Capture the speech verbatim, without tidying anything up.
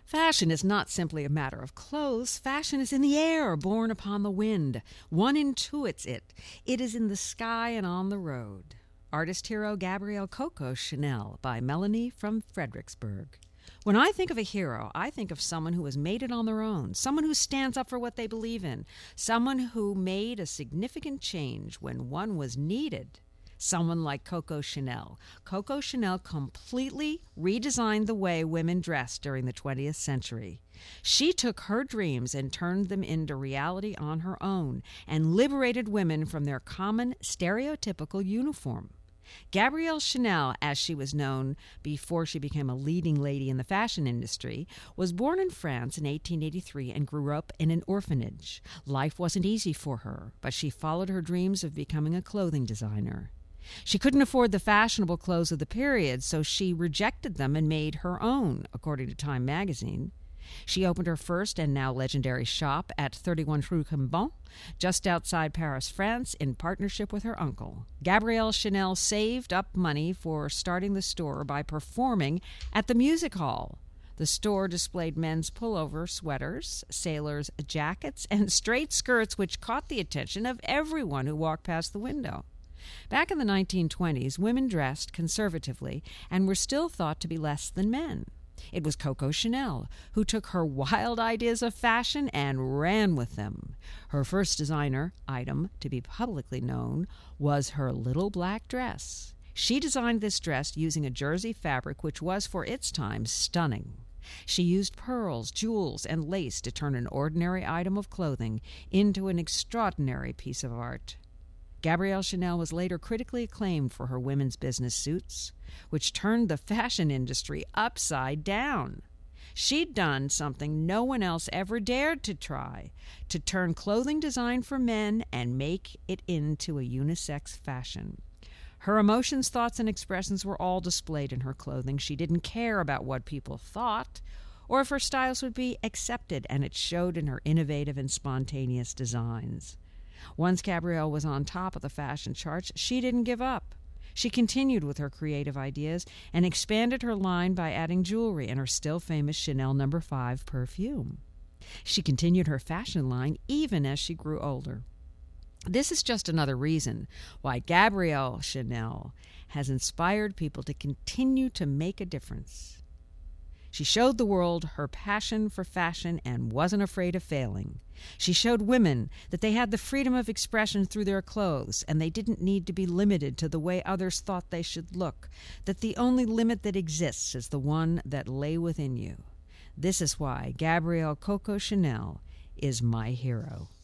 Fashion is not simply a matter of clothes. Fashion is in the air, borne upon the wind. One intuits it. It is in the sky and on the road. Artist hero Gabrielle Coco Chanel by Melanie from Fredericksburg. When I think of a hero, I think of someone who has made it on their own, someone who stands up for what they believe in, someone who made a significant change when one was needed. Someone like Coco Chanel. Coco Chanel completely redesigned the way women dressed during the twentieth century. She took her dreams and turned them into reality on her own and liberated women from their common stereotypical uniform. Gabrielle Chanel, as she was known before she became a leading lady in the fashion industry, was born in France in eighteen eighty-three and grew up in an orphanage. Life wasn't easy for her, but she followed her dreams of becoming a clothing designer. She couldn't afford the fashionable clothes of the period, so she rejected them and made her own, according to Time magazine. She opened her first and now legendary shop at thirty-one Rue Cambon, just outside Paris, France, in partnership with her uncle. Gabrielle Chanel saved up money for starting the store by performing at the music hall. The store displayed men's pullover sweaters, sailors' jackets, and straight skirts which caught the attention of everyone who walked past the window. Back in the nineteen twenties, women dressed conservatively and were still thought to be less than men. It was Coco Chanel who took her wild ideas of fashion and ran with them. Her first designer item to be publicly known was her little black dress. She designed this dress using a jersey fabric which was, for its time, stunning. She used pearls, jewels, and lace to turn an ordinary item of clothing into an extraordinary piece of art. Gabrielle Chanel was later critically acclaimed for her women's business suits, which turned the fashion industry upside down. She'd done something no one else ever dared to try, to turn clothing designed for men and make it into a unisex fashion. Her emotions, thoughts, and expressions were all displayed in her clothing. She didn't care about what people thought or if her styles would be accepted, and it showed in her innovative and spontaneous designs. Once Gabrielle was on top of the fashion charts, she didn't give up. She continued with her creative ideas and expanded her line by adding jewelry and her still famous Chanel number five perfume. She continued her fashion line even as she grew older. This is just another reason why Gabrielle Chanel has inspired people to continue to make a difference. She showed the world her passion for fashion and wasn't afraid of failing. She showed women that they had the freedom of expression through their clothes, and they didn't need to be limited to the way others thought they should look, that the only limit that exists is the one that lay within you. This is why Gabrielle Coco Chanel is my hero.